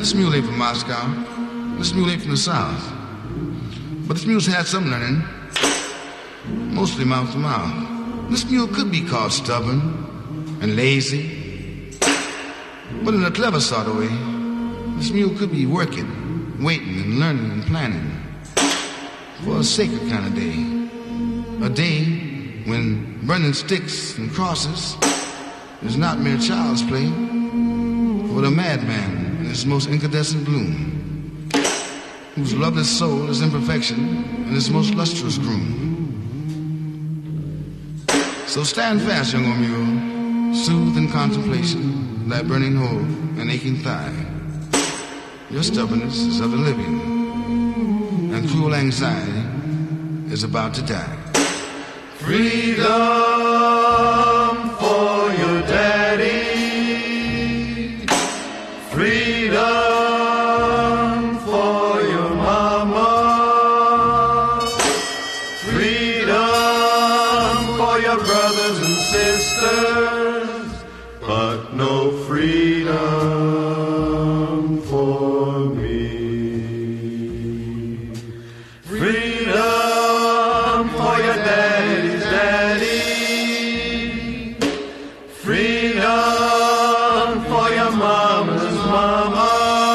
This mule ain't from Moscow. This mule ain't from the South. But this mule's had some learning, mostly mouth to mouth. This mule could be called stubborn and lazy, but in a clever sort of way, this mule could be working, waiting, and learning and planning for a sacred kind of day. A day when burning sticks and crosses is not mere child's play, but a madman in his most incandescent bloom, whose loveless soul is imperfection and his most lustrous groom. So stand fast, young old mule, soothe in contemplation thy burning hole and aching thigh. Your stubbornness is of the living, and cruel anxiety is about to die. Freedom for your daddy. Freedom for your mama. Freedom for your brothers and sisters, but no freedom for me. Freedom for your daddy's daddy. Freedom for your mama's mama.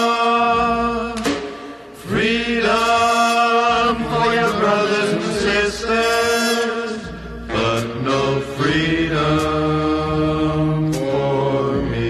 Freedom for your brothers and sisters, but no freedom for me.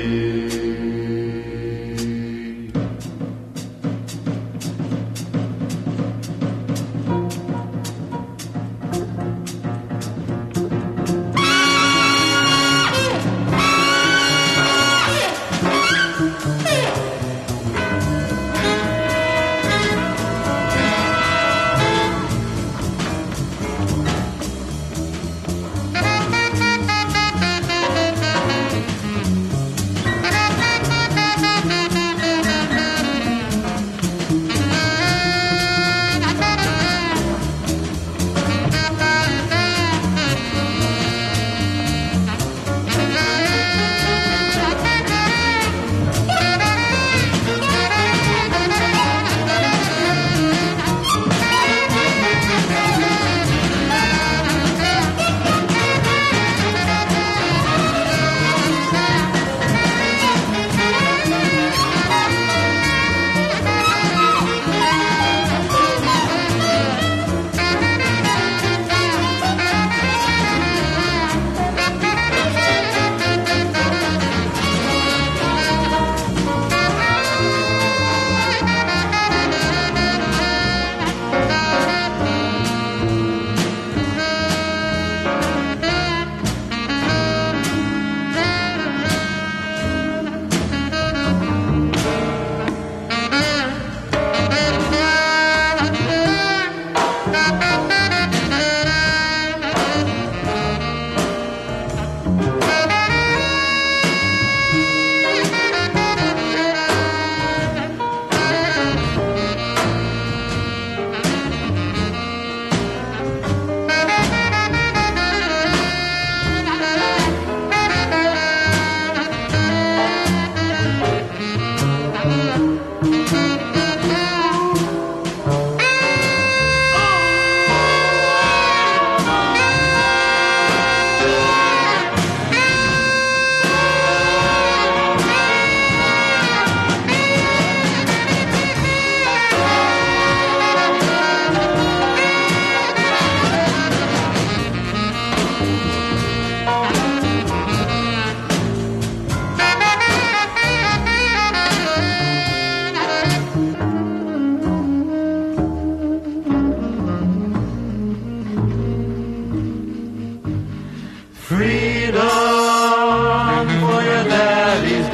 Freedom for your daddy's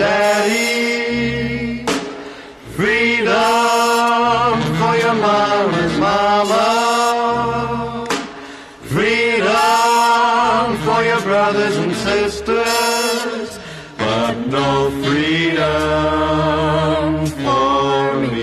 daddy. Freedom for your mama's mama. Freedom for your brothers and sisters, but no freedom for me.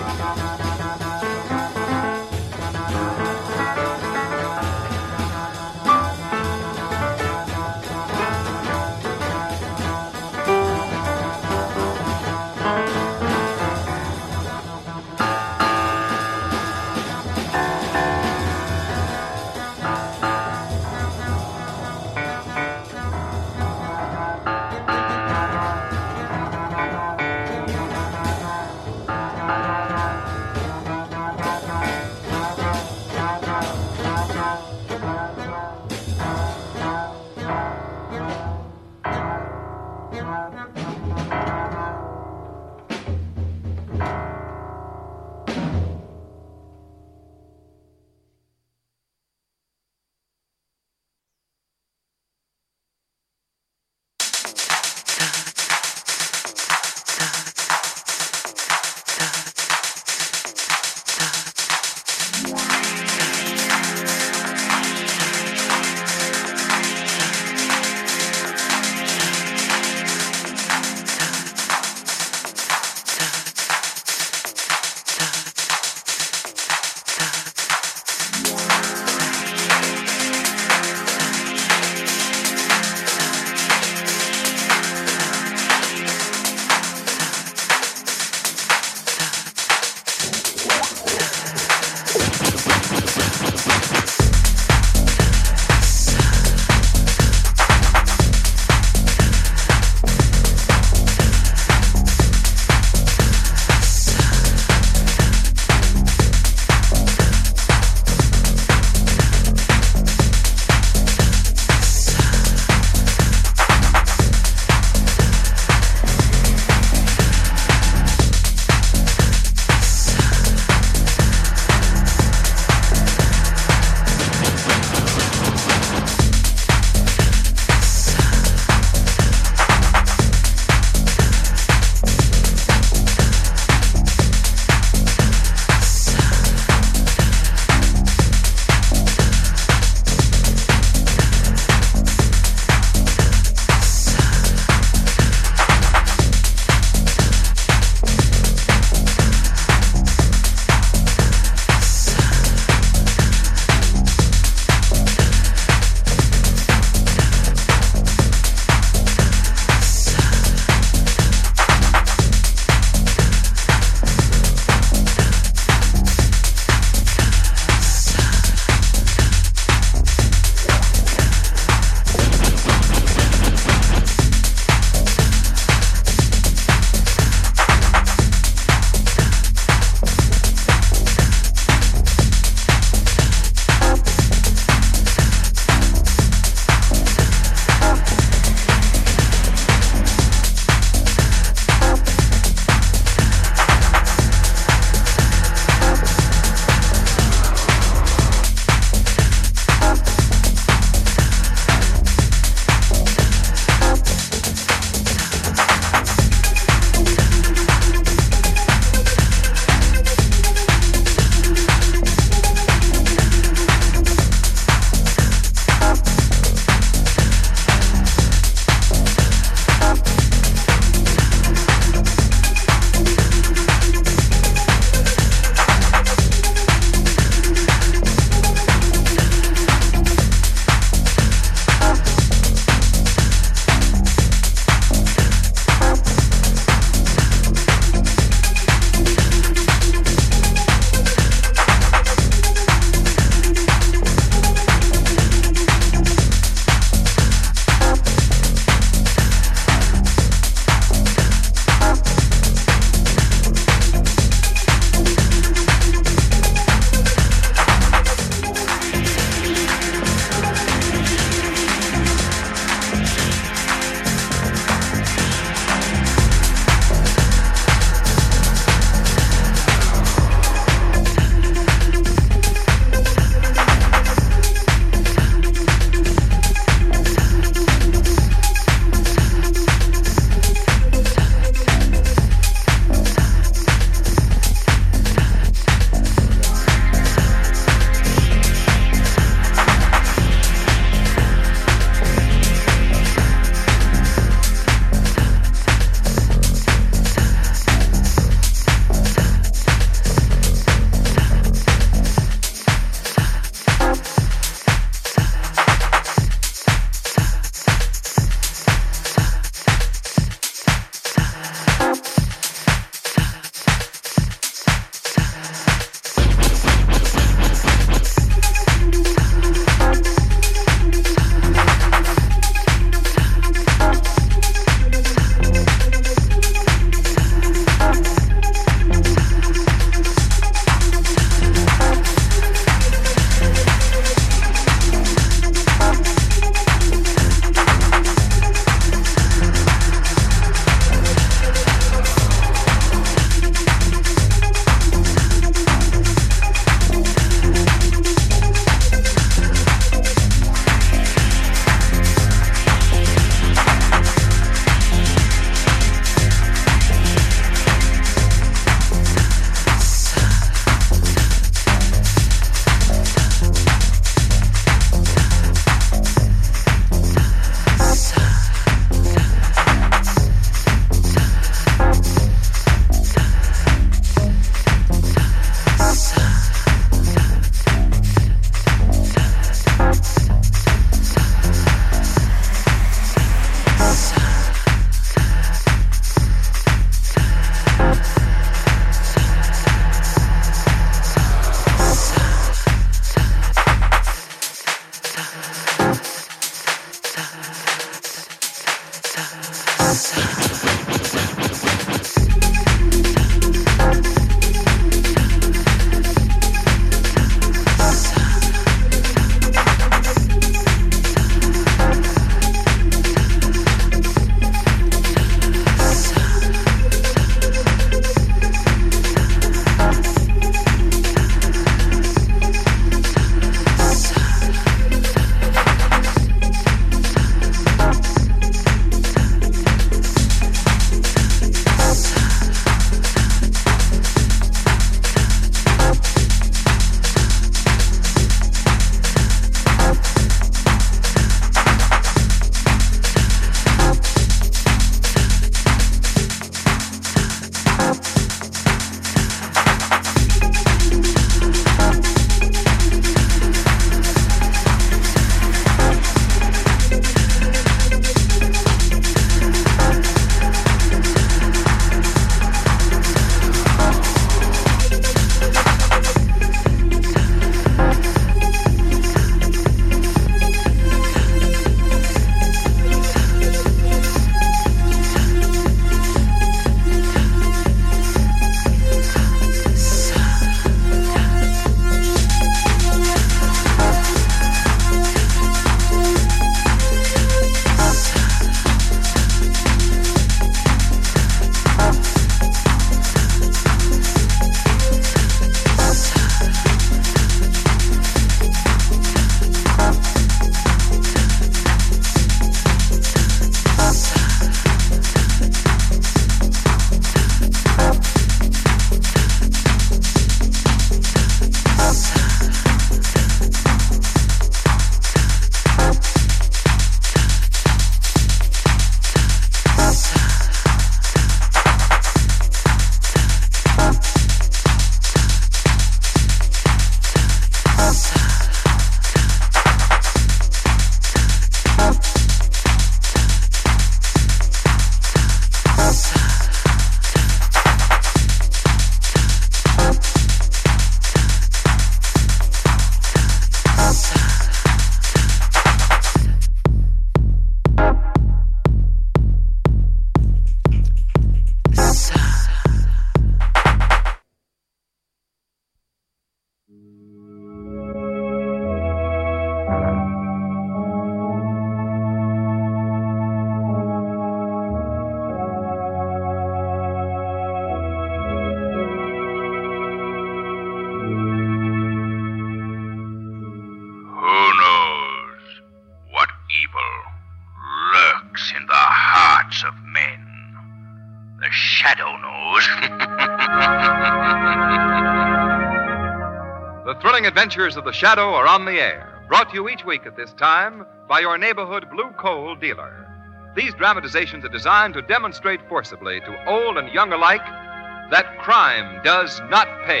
thrilling adventures of the Shadow are on the air, brought to you each week at this time by your neighborhood Blue Coal dealer. These dramatizations are designed to demonstrate forcibly to old and young alike that crime does not pay.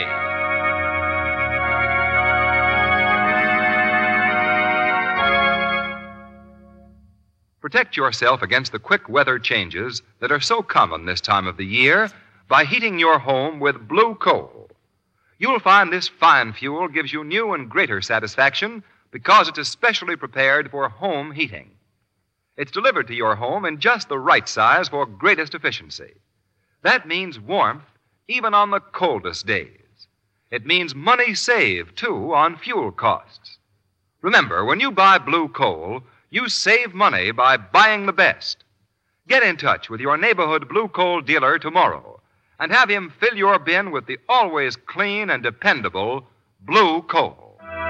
Protect yourself against the quick weather changes that are so common this time of the year by heating your home with Blue Coal. You'll find this fine fuel gives you new and greater satisfaction because it's especially prepared for home heating. It's delivered to your home in just the right size for greatest efficiency. That means warmth even on the coldest days. It means money saved, too, on fuel costs. Remember, when you buy Blue Coal, you save money by buying the best. Get in touch with your neighborhood Blue Coal dealer tomorrow and have him fill your bin with the always clean and dependable Blue Coal.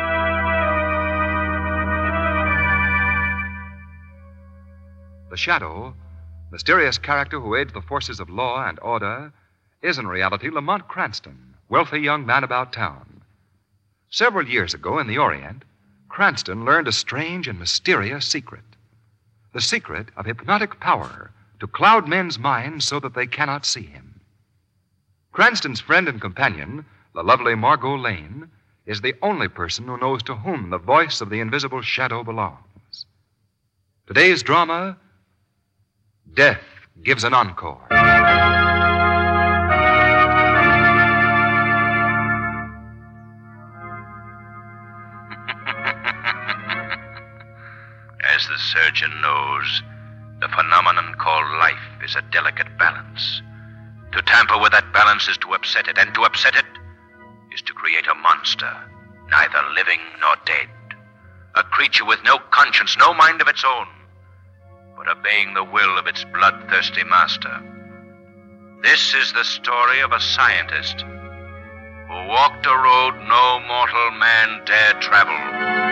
The Shadow, mysterious character who aids the forces of law and order, is in reality Lamont Cranston, wealthy young man about town. Several years ago in the Orient, Cranston learned a strange and mysterious secret. The secret of hypnotic power to cloud men's minds so that they cannot see him. Cranston's friend and companion, the lovely Margot Lane, is the only person who knows to whom the voice of the invisible Shadow belongs. Today's drama, Death Gives an Encore. As the surgeon knows, the phenomenon called life is a delicate balance. To tamper with that balance is to upset it, and to upset it is to create a monster, neither living nor dead. A creature with no conscience, no mind of its own, but obeying the will of its bloodthirsty master. This is the story of a scientist who walked a road no mortal man dare travel.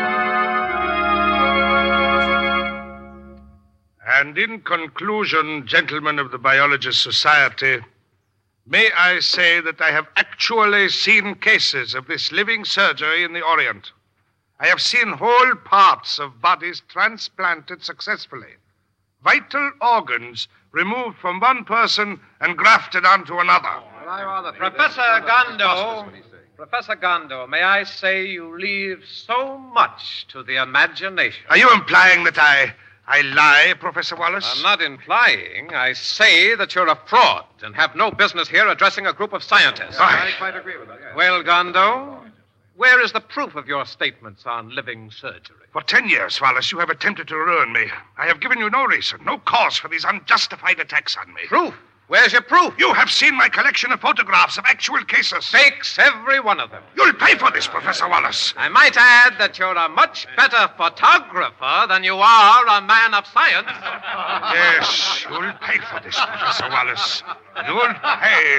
And in conclusion, gentlemen of the Biologist Society, may I say that I have actually seen cases of this living surgery in the Orient. I have seen whole parts of bodies transplanted successfully. Vital organs removed from one person and grafted onto another. Professor Gondo, may I say you leave so much to the imagination. Are you implying that I lie, Professor Wallace? I'm not implying. I say that you're a fraud and have no business here addressing a group of scientists. I quite agree with that. Yes. Well, Gondo, where is the proof of your statements on living surgery? For 10 years, Wallace, you have attempted to ruin me. I have given you no reason, no cause for these unjustified attacks on me. Proof? Where's your proof? You have seen my collection of photographs of actual cases. Fakes, every one of them. You'll pay for this, Professor Wallace. I might add that you're a much better photographer than you are a man of science. Yes, you'll pay for this, Professor Wallace. You'll pay.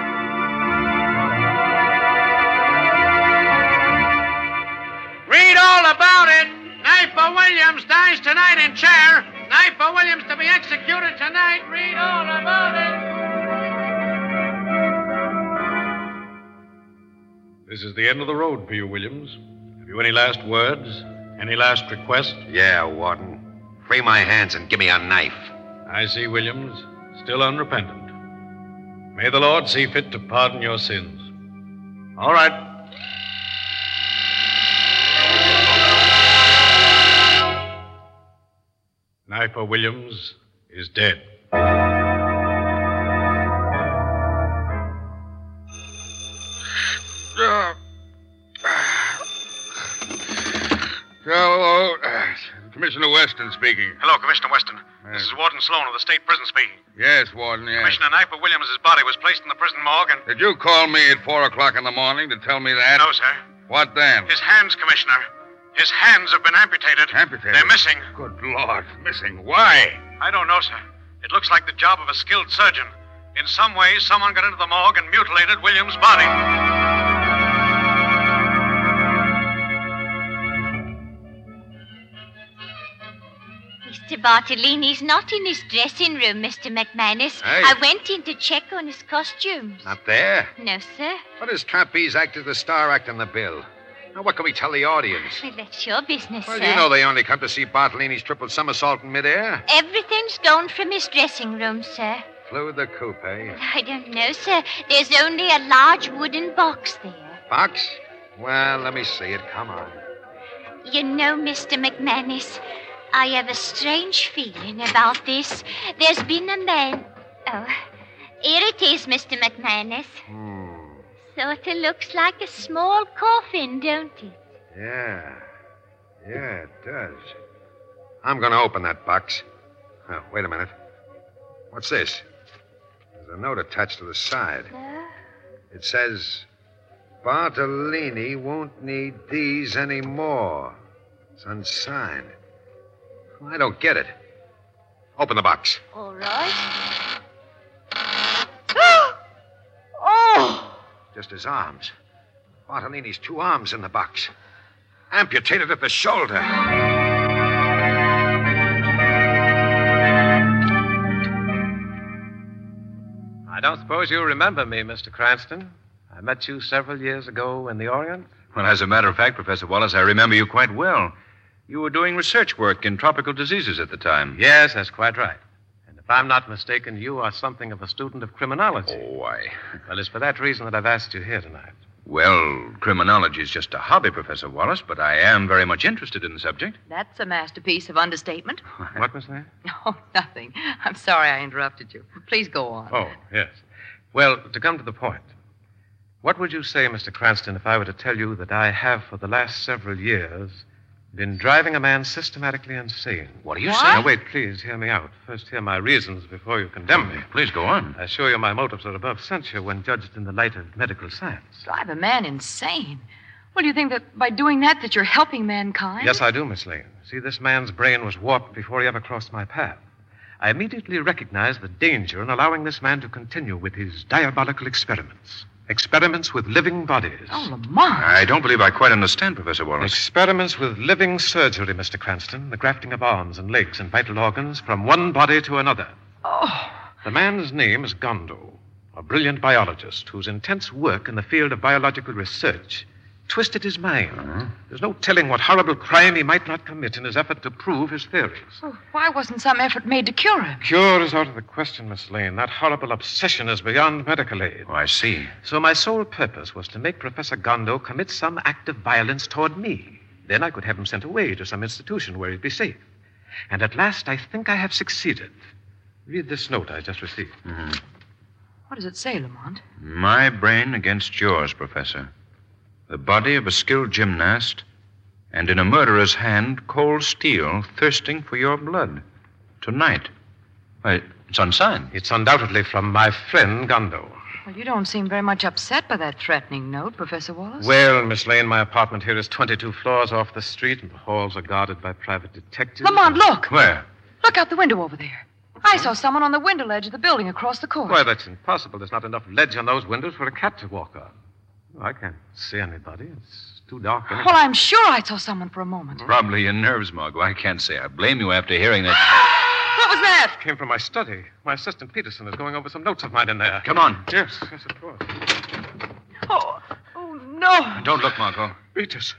Read all about it. Knifer Williams dies tonight in chair. Knifer Williams to be executed tonight. Read all about it. This is the end of the road for you, Williams. Have you any last words? Any last request? Yeah, Warden. Free my hands and give me a knife. I see, Williams. Still unrepentant. May the Lord see fit to pardon your sins. All right. Knifer Williams is dead. Hello. Commissioner Weston speaking. Hello, Commissioner Weston. This is Warden Sloan of the State Prison speaking. Yes, Warden, yes. Commissioner Knifer Williams' body was placed in the prison morgue and... Did you call me at 4 o'clock in the morning to tell me that? No, sir. What then? His hands, Commissioner. His hands have been amputated. Amputated? They're missing. Good Lord, missing. Why? I don't know, sir. It looks like the job of a skilled surgeon. In some way, someone got into the morgue and mutilated Williams' body. Mr. Bartolini's not in his dressing room, Mr. McManus. Hey. I went in to check on his costumes. Not there? No, sir. What does trapeze act as the star act on the bill? Now, what can we tell the audience? Well, that's your business, Well, sir. you know they only come to see Bartolini's triple somersault in midair. Everything's gone from his dressing room, sir. Flew the coupe, eh? I don't know, sir. There's only a large wooden box there. Box? Well, let me see it. Come on. You know, Mr. McManus, I have a strange feeling about this. There's been a man... Oh, here it is, Mr. McManus. Sort of looks like a small coffin, don't it? Yeah. Yeah, it does. I'm going to open that box. Oh, wait a minute. What's this? There's a note attached to the side. It says, Bartolini won't need these anymore. It's unsigned. I don't get it. Open the box. All right. Just his arms. Bartolini's 2 arms in the box. Amputated at the shoulder. I don't suppose you remember me, Mr. Cranston. I met you several years ago in the Orient. Well, as a matter of fact, Professor Wallace, I remember you quite well. You were doing research work in tropical diseases at the time. Yes, that's quite right. And if I'm not mistaken, you are something of a student of criminology. Oh, why? Well, it's for that reason that I've asked you here tonight. Well, criminology is just a hobby, Professor Wallace, but I am very much interested in the subject. That's a masterpiece of understatement. What was that? Oh, nothing. I'm sorry I interrupted you. Please go on. Oh, yes. Well, to come to the point, what would you say, Mr. Cranston, if I were to tell you that I have, for the last several years, been driving a man systematically insane? What are you saying? Now, wait, please, hear me out. First, hear my reasons before you condemn me. Please go on. I assure you my motives are above censure when judged in the light of medical science. Drive a man insane? Well, do you think that by doing that you're helping mankind? Yes, I do, Miss Lane. See, this man's brain was warped before he ever crossed my path. I immediately recognized the danger in allowing this man to continue with his diabolical experiments. Experiments with living bodies. Oh, Lamont. I don't believe I quite understand, Professor Wallace. Experiments with living surgery, Mr. Cranston. The grafting of arms and legs and vital organs from one body to another. Oh. The man's name is Gondo, a brilliant biologist whose intense work in the field of biological research twisted his mind. There's no telling what horrible crime he might not commit in his effort to prove his theories. Well, why wasn't some effort made to cure him? Cure is out of the question, Miss Lane. That horrible obsession is beyond medical aid. Oh, I see. So my sole purpose was to make Professor Gondo commit some act of violence toward me. Then I could have him sent away to some institution where he'd be safe. And at last, I think I have succeeded. Read this note I just received. What does it say, Lamont? My brain against yours, Professor. The body of a skilled gymnast, and in a murderer's hand, cold steel, thirsting for your blood. Tonight. Why, it's unsigned. It's undoubtedly from my friend Gondo. Well, you don't seem very much upset by that threatening note, Professor Wallace. Well, Miss Lane, my apartment here is 22 floors off the street, and the halls are guarded by private detectives. Lamont, look! Where? Look out the window over there. I saw someone on the window ledge of the building across the court. Why, that's impossible. There's not enough ledge on those windows for a cat to walk on. I can't see anybody. It's too dark. Anyway. Well, I'm sure I saw someone for a moment. Probably your nerves, Margot. I can't say I blame you after hearing that. What was that? It came from my study. My assistant, Peterson, is going over some notes of mine in there. Come on. Yes, of course. Oh, no. Don't look, Margot. Peterson.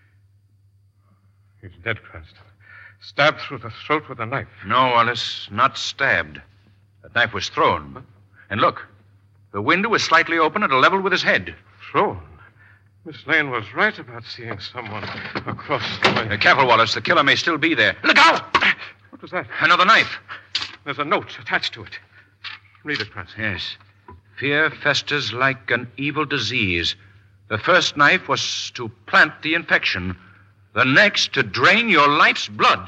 He's dead, Cranston. Stabbed through the throat with a knife. No, Wallace, not stabbed. That knife was thrown. And look, the window was slightly open at a level with his head. Thrown? Miss Lane was right about seeing someone across the way. Careful, Wallace. The killer may still be there. Look out! What was that? Another knife. There's a note attached to it. Read it, Cranston. Yes. Fear festers like an evil disease. The first knife was to plant the infection. The next to drain your life's blood.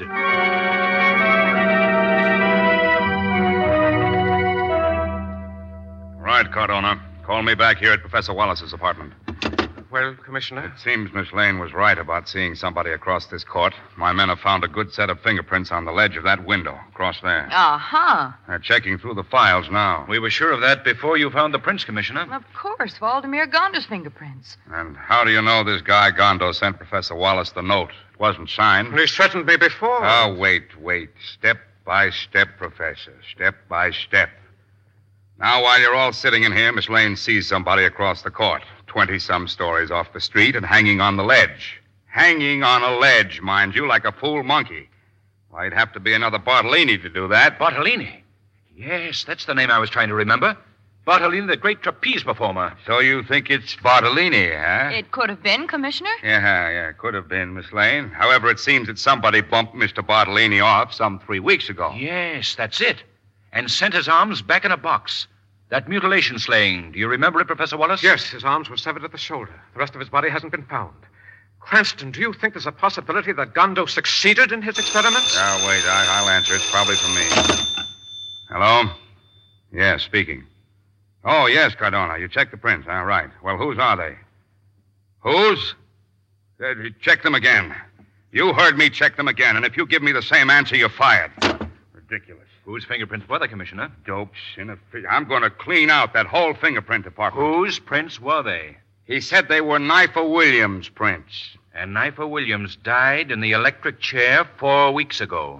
Right, Cardona. Call me back here at Professor Wallace's apartment. Well, Commissioner? It seems Miss Lane was right about seeing somebody across this court. My men have found a good set of fingerprints on the ledge of that window across there. Uh-huh. They're checking through the files now. We were sure of that before you found the prints, Commissioner. Of course, Valdemir Gonda's fingerprints. And how do you know this guy Gondo sent Professor Wallace the note? It wasn't signed. He threatened me before. Oh, wait. Step by step, Professor. Step by step. Now, while you're all sitting in here, Miss Lane sees somebody across the court, 20-some stories off the street and hanging on the ledge. Hanging on a ledge, mind you, like a fool monkey. Why, it'd have to be another Bartolini to do that. Bartolini? Yes, that's the name I was trying to remember. Bartolini, the great trapeze performer. So you think it's Bartolini, huh? It could have been, Commissioner. Yeah, could have been, Miss Lane. However, it seems that somebody bumped Mr. Bartolini off some 3 weeks ago. Yes, that's it. And sent his arms back in a box. That mutilation slaying, do you remember it, Professor Wallace? Yes, his arms were severed at the shoulder. The rest of his body hasn't been found. Cranston, do you think there's a possibility that Gondo succeeded in his experiments? Now, wait, I'll answer. It's probably from me. Hello? Yes, speaking. Oh, yes, Cardona. You checked the prints, huh? Right. Well, whose are they? Whose? Check them again. You heard me check them again, and if you give me the same answer, you're fired. Ridiculous. Whose fingerprints were they, Commissioner? Dopes. I'm going to clean out that whole fingerprint department. Whose prints were they? He said they were Knifer Williams' prints. And Knifer Williams died in the electric chair 4 weeks ago.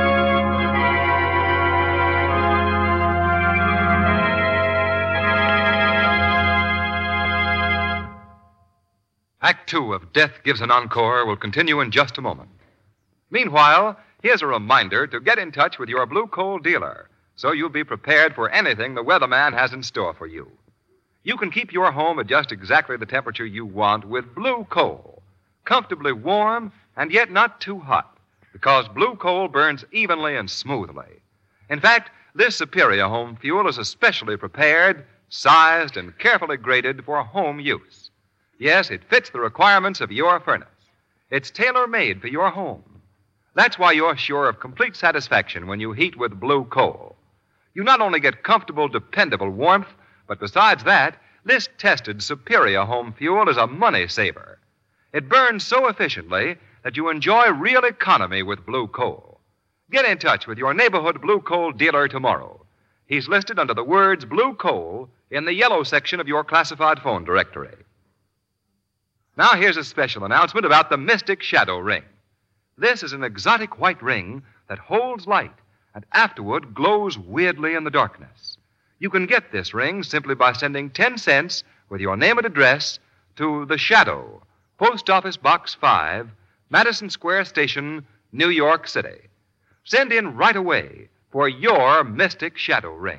Act 2 of Death Gives an Encore will continue in just a moment. Meanwhile, here's a reminder to get in touch with your blue coal dealer so you'll be prepared for anything the weatherman has in store for you. You can keep your home at just exactly the temperature you want with blue coal, comfortably warm and yet not too hot, because blue coal burns evenly and smoothly. In fact, this superior home fuel is especially prepared, sized, and carefully graded for home use. Yes, it fits the requirements of your furnace. It's tailor-made for your home. That's why you're sure of complete satisfaction when you heat with blue coal. You not only get comfortable, dependable warmth, but besides that, this tested superior home fuel is a money saver. It burns so efficiently that you enjoy real economy with blue coal. Get in touch with your neighborhood blue coal dealer tomorrow. He's listed under the words blue coal in the yellow section of your classified phone directory. Now here's a special announcement about the Mystic Shadow Ring. This is an exotic white ring that holds light and afterward glows weirdly in the darkness. You can get this ring simply by sending 10 cents with your name and address to The Shadow, Post Office Box 5, Madison Square Station, New York City. Send in right away for your Mystic Shadow Ring.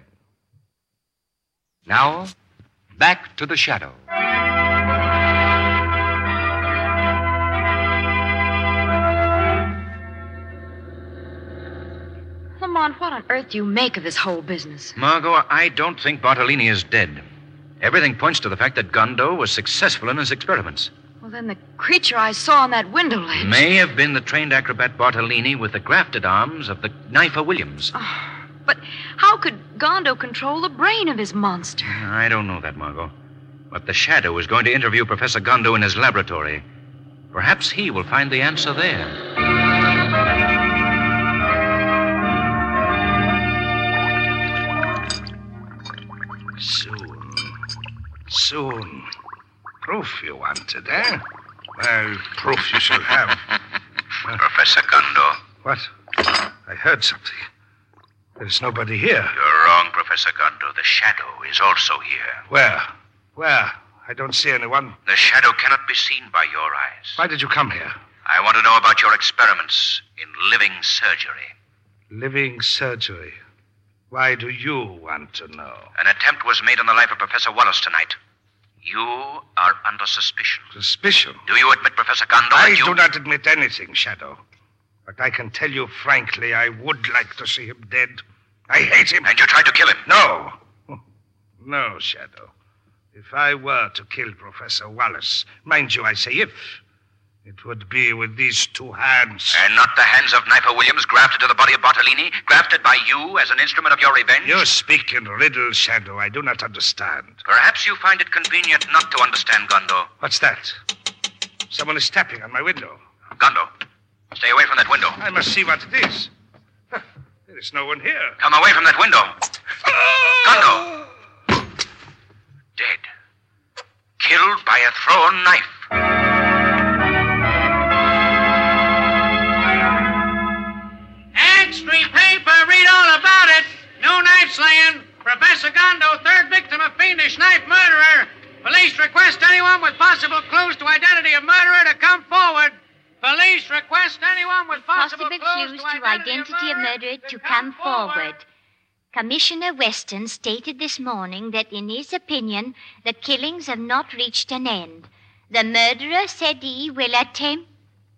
Now, back to The Shadow. Lamont, what on earth do you make of this whole business? Margot, I don't think Bartolini is dead. Everything points to the fact that Gondo was successful in his experiments. Well, then the creature I saw on that window ledge may have been the trained acrobat Bartolini with the grafted arms of the Knifer Williams. Oh, but how could Gondo control the brain of his monster? I don't know that, Margot. But the Shadow is going to interview Professor Gondo in his laboratory. Perhaps he will find the answer there. Soon. Proof you wanted, eh? Well, proof you shall have. Professor Gondo. What? I heard something. There's nobody here. You're wrong, Professor Gondo. The Shadow is also here. Where? Where? I don't see anyone. The Shadow cannot be seen by your eyes. Why did you come here? I want to know about your experiments in living surgery. Living surgery? Why do you want to know? An attempt was made on the life of Professor Wallace tonight. You are under suspicion. Suspicion? Do you admit, Professor Gondo, I do not admit anything, Shadow. But I can tell you frankly, I would like to see him dead. I hate him. And you tried to kill him? No. No, Shadow. If I were to kill Professor Wallace, mind you, I say if, it would be with these two hands. And not the hands of Knifer Williams grafted to the body of Bartolini, grafted by you as an instrument of your revenge? You speak in riddles, Shadow. I do not understand. Perhaps you find it convenient not to understand, Gondo. What's that? Someone is tapping on my window. Gondo, stay away from that window. I must see what it is. There is no one here. Come away from that window. Gondo! Dead. Killed by a thrown knife. Extra paper, read all about it. No knife slaying. Professor Gondo, third victim of fiendish knife murderer. Police request anyone with possible clues to identity of murderer to come forward. Police request anyone with possible clues to identity of murderer to come forward. Commissioner Weston stated this morning that in his opinion, the killings have not reached an end. The murderer said he will attempt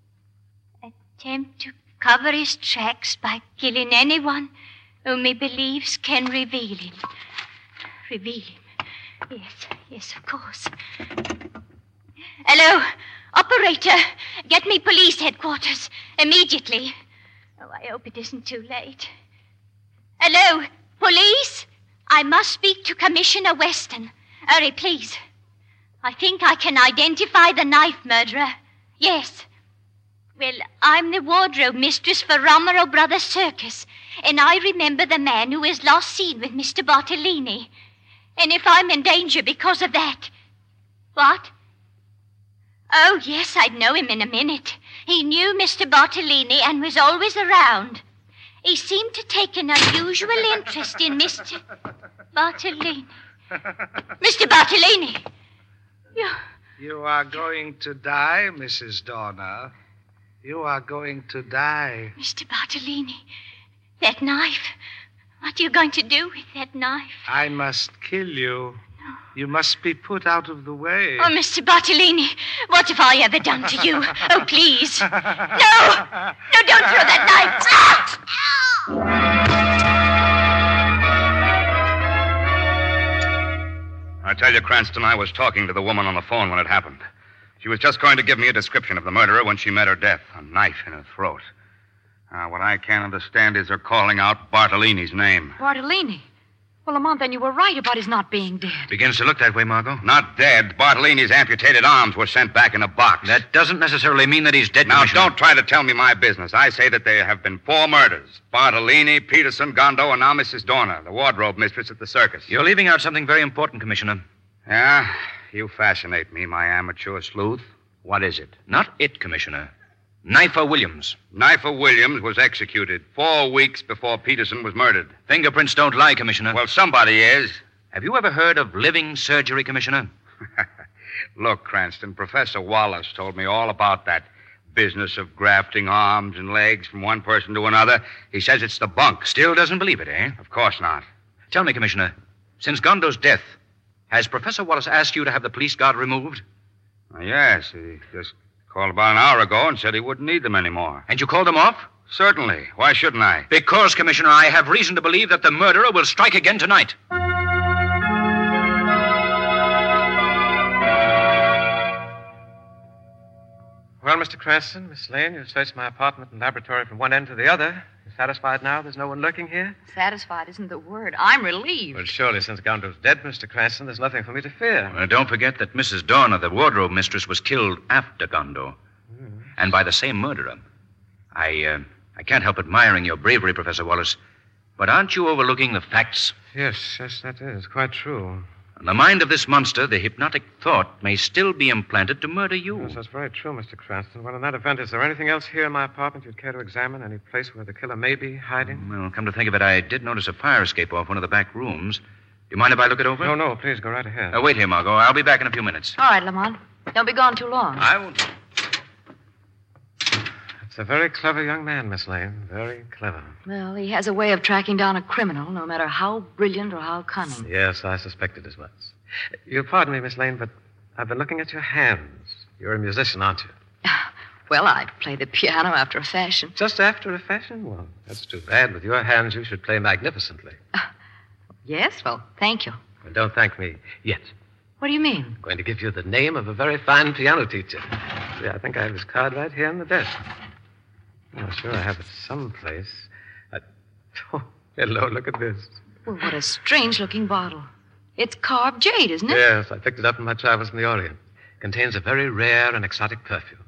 to cover his tracks by killing anyone whom he believes can reveal him. Reveal him. Yes, of course. Hello, operator. Get me police headquarters immediately. Oh, I hope it isn't too late. Hello, police? I must speak to Commissioner Weston. Hurry, please. I think I can identify the knife murderer. Yes. Well, I'm the wardrobe mistress for Romero Brothers Circus, and I remember the man who was last seen with Mr. Bartolini. And if I'm in danger because of that... What? Oh, yes, I'd know him in a minute. He knew Mr. Bartolini and was always around. He seemed to take an unusual interest in Mr. Bartolini. Mr. Bartolini! You are going to die, Mrs. Dorner. You are going to die. Mr. Bartolini, that knife. What are you going to do with that knife? I must kill you. No. You must be put out of the way. Oh, Mr. Bartolini, what have I ever done to you? Oh, please. No! No, don't throw that knife. I tell you, Cranston, I was talking to the woman on the phone when it happened. She was just going to give me a description of the murderer when she met her death, a knife in her throat. What I can't understand is her calling out Bartolini's name. Bartolini? Well, Lamont, then you were right about his not being dead. Begins to look that way, Margot. Not dead. Bartolini's amputated arms were sent back in a box. That doesn't necessarily mean that he's dead, Now, Commissioner. don't try to tell me my business. I say that there have been 4 murders. Bartolini, Peterson, Gondo, and now Mrs. Dorner, the wardrobe mistress at the circus. You're leaving out something very important, Commissioner. Yeah? You fascinate me, my amateur sleuth. What is it? Not it, Commissioner. Knifer Williams. Knifer Williams was executed 4 weeks before Peterson was murdered. Fingerprints don't lie, Commissioner. Well, somebody is. Have you ever heard of living surgery, Commissioner? Look, Cranston, Professor Wallace told me all about that business of grafting arms and legs from one person to another. He says it's the bunk. Still doesn't believe it, eh? Of course not. Tell me, Commissioner, since Gondo's death, has Professor Wallace asked you to have the police guard removed? Yes, he just called about an hour ago and said he wouldn't need them anymore. And you called them off? Certainly. Why shouldn't I? Because, Commissioner, I have reason to believe that the murderer will strike again tonight. Well, Mr. Cranston, Miss Lane, you've searched my apartment and laboratory from one end to the other. You satisfied now there's no one lurking here? Satisfied isn't the word. I'm relieved. Well, surely since Gondo's dead, Mr. Cranston, there's nothing for me to fear. Well, don't forget that Mrs. Dorner, the wardrobe mistress, was killed after Gondo. And by the same murderer. I can't help admiring your bravery, Professor Wallace. But aren't you overlooking the facts? Yes, that is quite true. In the mind of this monster, the hypnotic thought may still be implanted to murder you. Yes, that's very true, Mr. Cranston. Well, in that event, is there anything else here in my apartment you'd care to examine? Any place where the killer may be hiding? Well, come to think of it, I did notice a fire escape off one of the back rooms. Do you mind if I look it over? No, please go right ahead. Wait here, Margot. I'll be back in a few minutes. All right, Lamont. Don't be gone too long. I won't. It's a very clever young man, Miss Lane. Very clever. Well, he has a way of tracking down a criminal, no matter how brilliant or how cunning. Yes, I suspected as much. You'll pardon me, Miss Lane, but I've been looking at your hands. You're a musician, aren't you? Well, I play the piano after a fashion. Just after a fashion? Well, that's too bad. With your hands, you should play magnificently. Yes? Well, thank you. Well, don't thank me yet. What do you mean? I'm going to give you the name of a very fine piano teacher. See, I think I have his card right here on the desk. Oh, sure, I have it someplace. Oh, hello, look at this. Well, what a strange-looking bottle. It's carved jade, isn't it? Yes, I picked it up in my travels in the Orient. Contains a very rare and exotic perfume.